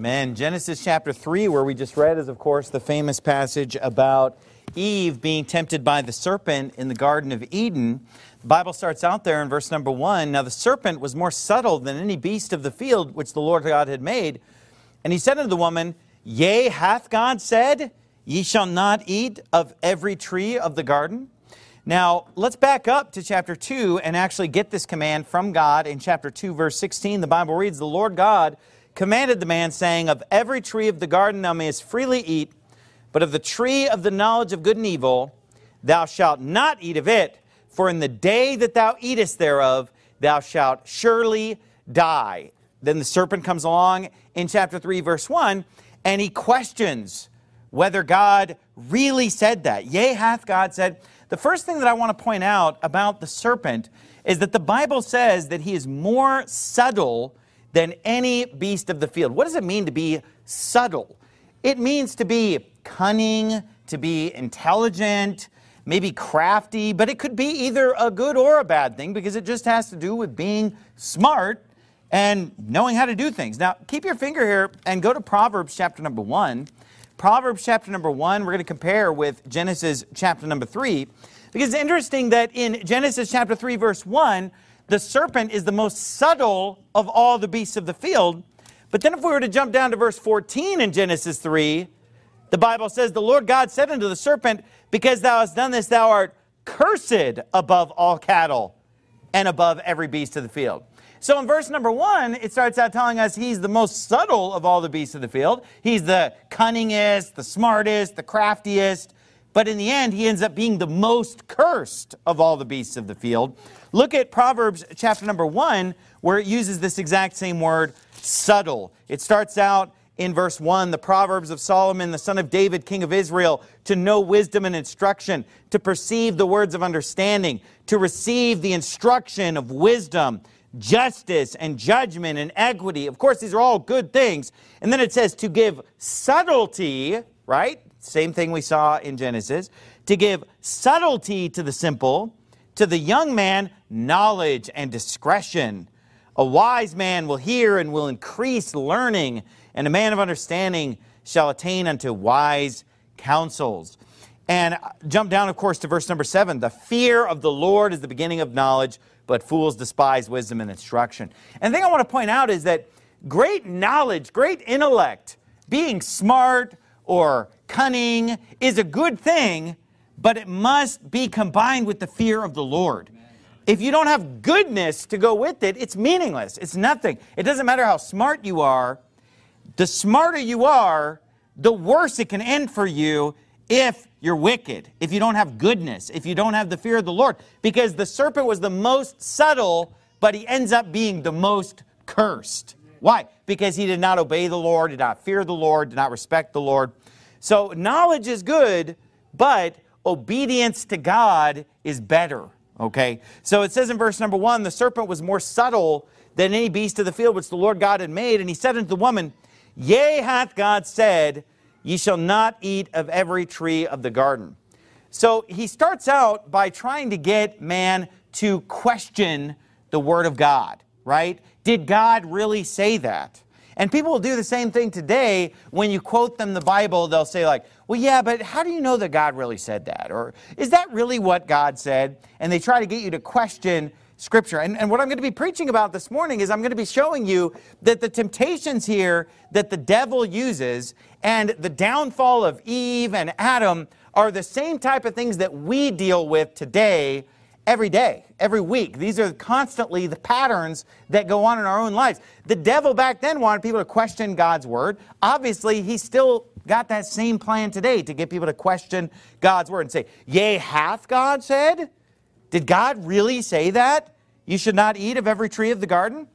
Amen. Genesis chapter 3, where we just read, is, of course, the famous passage about Eve being tempted by the serpent in the Garden of Eden. The Bible starts out there in verse number 1. Now the serpent was more subtle than any beast of the field which the Lord God had made. And he said unto the woman, Yea, hath God said, Ye shall not eat of every tree of the garden? Now, let's back up to chapter 2 and actually get this command from God. In chapter 2, verse 16, the Bible reads, The Lord God commanded the man, saying, Of every tree of the garden thou mayest freely eat, but of the tree of the knowledge of good and evil thou shalt not eat of it, for in the day that thou eatest thereof thou shalt surely die. Then the serpent comes along in chapter 3, verse 1, and he questions whether God really said that. Yea, hath God said. The first thing that I want to point out about the serpent is that the Bible says that he is more subtle than any beast of the field. What does it mean to be subtle? It means to be cunning, to be intelligent, maybe crafty, but it could be either a good or a bad thing because it just has to do with being smart and knowing how to do things. Now, keep your finger here and go to Proverbs chapter number 1. Proverbs chapter number 1, we're going to compare with Genesis chapter number 3, because it's interesting that in Genesis chapter 3, verse 1, the serpent is the most subtle of all the beasts of the field. But then if we were to jump down to verse 14 in Genesis 3, the Bible says, The Lord God said unto the serpent, Because thou hast done this, thou art cursed above all cattle and above every beast of the field. So in verse number 1, it starts out telling us he's the most subtle of all the beasts of the field. He's the cunningest, the smartest, the craftiest. But in the end, he ends up being the most cursed of all the beasts of the field. Look at Proverbs chapter number 1, where it uses this exact same word, subtle. It starts out in verse 1, the Proverbs of Solomon, the son of David, king of Israel, to know wisdom and instruction, to perceive the words of understanding, to receive the instruction of wisdom, justice and judgment and equity. Of course, these are all good things. And then it says to give subtlety, right? Same thing we saw in Genesis. To give subtlety to the simple, to the young man, knowledge and discretion. A wise man will hear and will increase learning, and a man of understanding shall attain unto wise counsels. And jump down, of course, to verse number 7. The fear of the Lord is the beginning of knowledge, but fools despise wisdom and instruction. And the thing I want to point out is that great knowledge, great intellect, being smart or cunning is a good thing, but it must be combined with the fear of the Lord. If you don't have goodness to go with it, it's meaningless. It's nothing. It doesn't matter how smart you are. The smarter you are, the worse it can end for you if you're wicked, if you don't have goodness, if you don't have the fear of the Lord. Because the serpent was the most subtle, but he ends up being the most cursed. Why? Because he did not obey the Lord, did not fear the Lord, did not respect the Lord. So knowledge is good, but obedience to God is better. Okay? So it says in verse number 1, the serpent was more subtle than any beast of the field which the Lord God had made. And he said unto the woman, Yea, hath God said, Ye shall not eat of every tree of the garden. So he starts out by trying to get man to question the word of God, right? Did God really say that? And people will do the same thing today. When you quote them the Bible, they'll say like, well, yeah, but how do you know that God really said that? Or is that really what God said? And they try to get you to question Scripture. And what I'm going to be preaching about this morning is I'm going to be showing you that the temptations here that the devil uses and the downfall of Eve and Adam are the same type of things that we deal with today, every day, every week. These are constantly the patterns that go on in our own lives. The devil back then wanted people to question God's word. Obviously, he's still got that same plan today to get people to question God's word and say, Yea, hath God said? Did God really say that? You should not eat of every tree of the garden?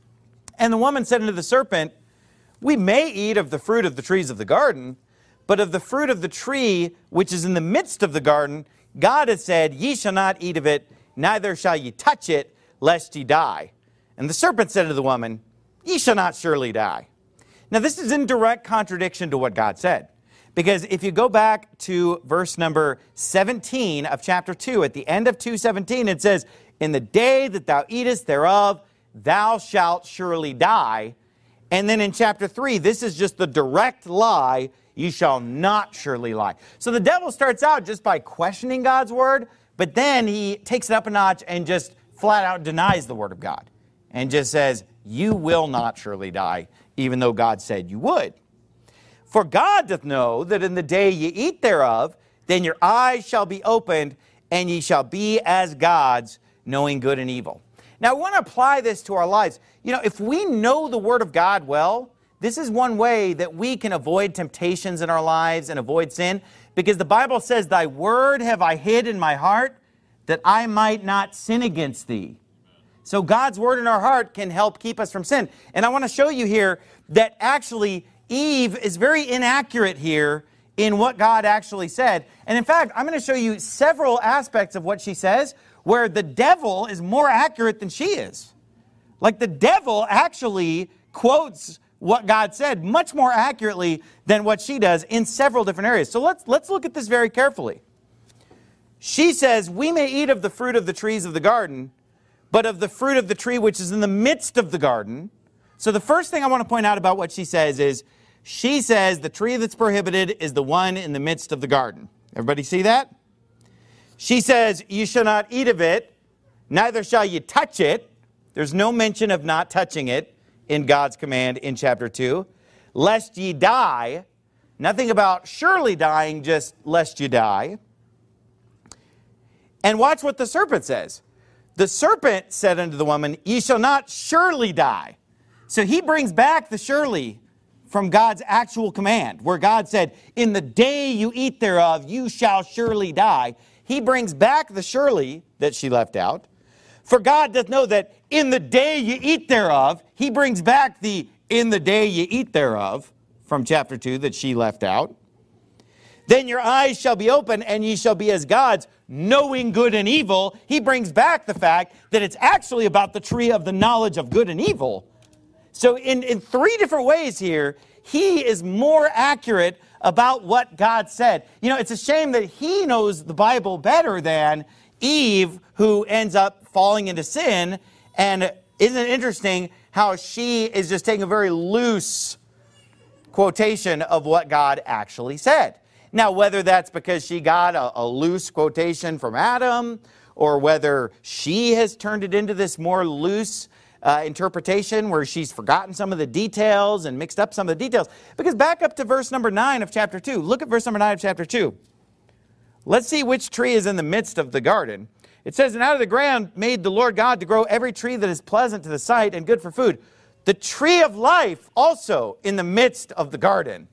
And the woman said unto the serpent, We may eat of the fruit of the trees of the garden, but of the fruit of the tree which is in the midst of the garden, God hath said, Ye shall not eat of it, neither shall ye touch it, lest ye die. And the serpent said to the woman, Ye shall not surely die. Now this is in direct contradiction to what God said. Because if you go back to verse number 17 of chapter 2, at the end of 2:17, it says, In the day that thou eatest thereof, thou shalt surely die. And then in chapter 3, this is just the direct lie, you shall not surely lie. So the devil starts out just by questioning God's word, but then he takes it up a notch and just flat out denies the word of God and just says, you will not surely die, even though God said you would. For God doth know that in the day ye eat thereof, then your eyes shall be opened, and ye shall be as gods, knowing good and evil. Now, I want to apply this to our lives. You know, if we know the Word of God well, this is one way that we can avoid temptations in our lives and avoid sin, because the Bible says, thy word have I hid in my heart, that I might not sin against thee. So God's word in our heart can help keep us from sin. And I want to show you here that actually Eve is very inaccurate here in what God actually said. And in fact, I'm going to show you several aspects of what she says where the devil is more accurate than she is. Like the devil actually quotes what God said much more accurately than what she does in several different areas. So let's look at this very carefully. She says, we may eat of the fruit of the trees of the garden, but of the fruit of the tree which is in the midst of the garden. So the first thing I want to point out about what she says is, she says the tree that's prohibited is the one in the midst of the garden. Everybody see that? She says, you shall not eat of it, neither shall you touch it. There's no mention of not touching it in God's command in chapter 2. Lest ye die. Nothing about surely dying, just lest you die. And watch what the serpent says. The serpent said unto the woman, ye shall not surely die. So he brings back the surely from God's actual command, where God said, in the day you eat thereof, you shall surely die. He brings back the surely that she left out. For God doth know that in the day you eat thereof, he brings back the in the day you eat thereof from chapter 2 that she left out. Then your eyes shall be open, and ye shall be as gods, knowing good and evil. He brings back the fact that it's actually about the tree of the knowledge of good and evil. So in three different ways here, he is more accurate about what God said. You know, it's a shame that he knows the Bible better than Eve, who ends up falling into sin. And isn't it interesting how she is just taking a very loose quotation of what God actually said? Now, whether that's because she got a loose quotation from Adam, or whether she has turned it into this more loose interpretation where she's forgotten some of the details and mixed up some of the details. Because back up to verse number 9 of chapter 2. Look at verse number 9 of chapter 2. Let's see which tree is in the midst of the garden. It says, and out of the ground made the Lord God to grow every tree that is pleasant to the sight and good for food. The tree of life also in the midst of the garden.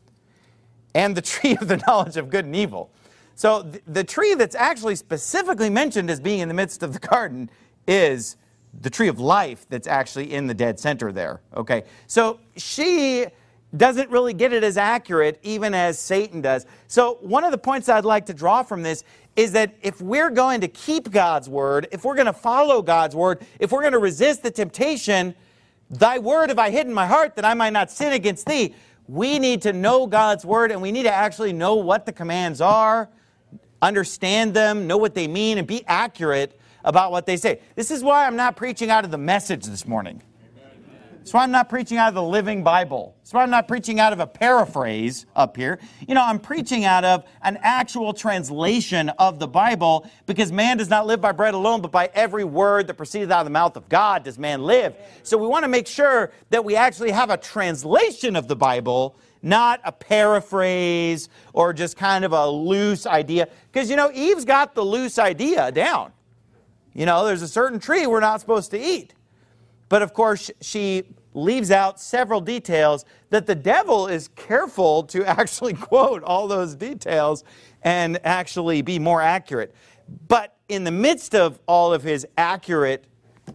And the tree of the knowledge of good and evil. So the tree that's actually specifically mentioned as being in the midst of the garden is the tree of life that's actually in the dead center there. Okay, so she doesn't really get it as accurate even as Satan does. So one of the points I'd like to draw from this is that if we're going to keep God's word, if we're going to follow God's word, if we're going to resist the temptation, thy word have I hid in my heart that I might not sin against thee. We need to know God's word, and we need to actually know what the commands are, understand them, know what they mean, and be accurate about what they say. This is why I'm not preaching out of the Message this morning. That's why I'm not preaching out of the Living Bible. That's why I'm not preaching out of a paraphrase up here. You know, I'm preaching out of an actual translation of the Bible, because man does not live by bread alone, but by every word that proceedeth out of the mouth of God does man live. So we want to make sure that we actually have a translation of the Bible, not a paraphrase or just kind of a loose idea. Because, you know, Eve's got the loose idea down. You know, there's a certain tree we're not supposed to eat. But of course, she leaves out several details that the devil is careful to actually quote all those details and actually be more accurate. But in the midst of all of his accurateness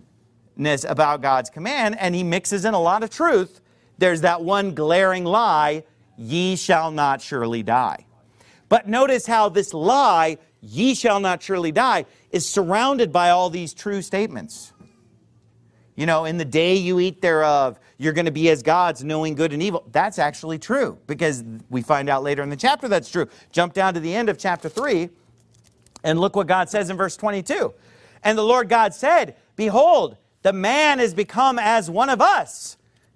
about God's command, and he mixes in a lot of truth, there's that one glaring lie, ye shall not surely die. But notice how this lie, ye shall not surely die, is surrounded by all these true statements. You know, in the day you eat thereof, you're going to be as gods, knowing good and evil. That's actually true, because we find out later in the chapter that's true. Jump down to the end of chapter 3, and look what God says in verse 22. And the Lord God said, behold, the man is become as one of us,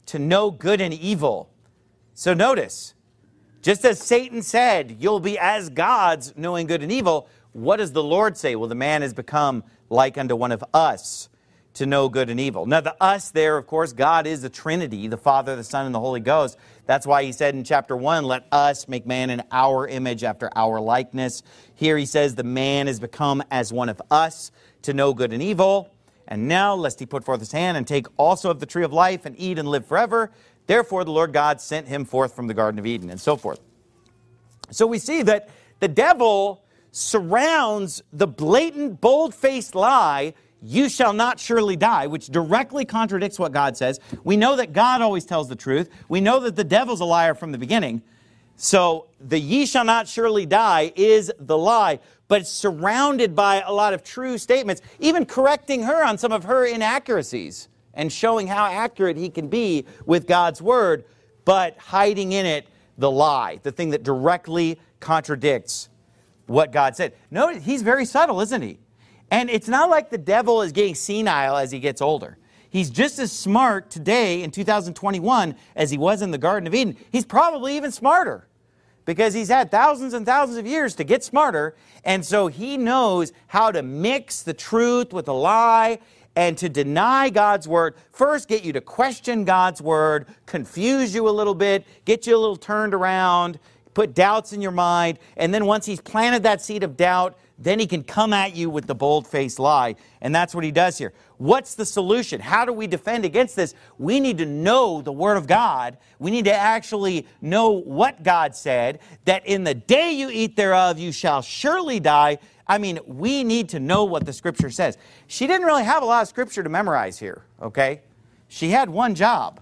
to know good and evil. So notice, just as Satan said, you'll be as gods, knowing good and evil, what does the Lord say? Well, the man has become like unto one of us, to know good and evil. Now, the us there, of course, God is the Trinity, the Father, the Son, and the Holy Ghost. That's why he said in chapter 1, let us make man in our image after our likeness. Here he says the man has become as one of us to know good and evil. And now, lest he put forth his hand and take also of the tree of life and eat and live forever. Therefore, the Lord God sent him forth from the Garden of Eden, and so forth. So we see that the devil surrounds the blatant, bold-faced lie, you shall not surely die, which directly contradicts what God says. We know that God always tells the truth. We know that the devil's a liar from the beginning. So the ye shall not surely die is the lie, but it's surrounded by a lot of true statements, even correcting her on some of her inaccuracies and showing how accurate he can be with God's word, but hiding in it the lie, the thing that directly contradicts what God said. Notice, he's very subtle, isn't he? And it's not like the devil is getting senile as he gets older. He's just as smart today in 2021 as he was in the Garden of Eden. He's probably even smarter because he's had thousands and thousands of years to get smarter. And so he knows how to mix the truth with a lie and to deny God's word. First, get you to question God's word, confuse you a little bit, get you a little turned around, put doubts in your mind. And then once he's planted that seed of doubt, then he can come at you with the bold-faced lie. And that's what he does here. What's the solution? How do we defend against this? We need to know the Word of God. We need to actually know what God said, that in the day you eat thereof, you shall surely die. I mean, we need to know what the Scripture says. She didn't really have a lot of Scripture to memorize here, okay? She had one job.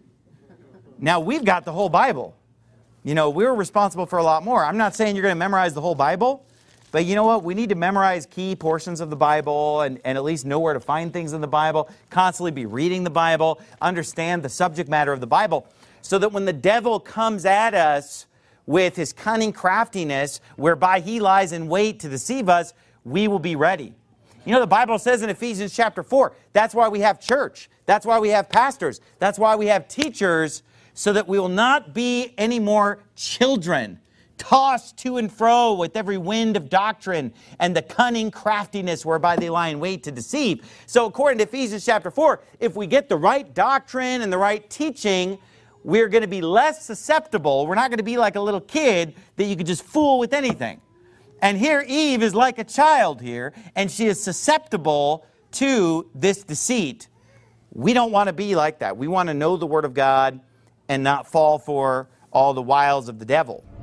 Now, we've got the whole Bible. You know, we're responsible for a lot more. I'm not saying you're going to memorize the whole Bible, but you know what? We need to memorize key portions of the Bible and at least know where to find things in the Bible, constantly be reading the Bible, understand the subject matter of the Bible, so that when the devil comes at us with his cunning craftiness, whereby he lies in wait to deceive us, we will be ready. You know, the Bible says in Ephesians chapter 4, that's why we have church. That's why we have pastors. That's why we have teachers, so that we will not be any more children, tossed to and fro with every wind of doctrine and the cunning craftiness whereby they lie in wait to deceive. So according to Ephesians chapter 4, if we get the right doctrine and the right teaching, we're going to be less susceptible. We're not going to be like a little kid that you could just fool with anything. And here Eve is like a child here, and she is susceptible to this deceit. We don't want to be like that. We want to know the Word of God and not fall for all the wiles of the devil.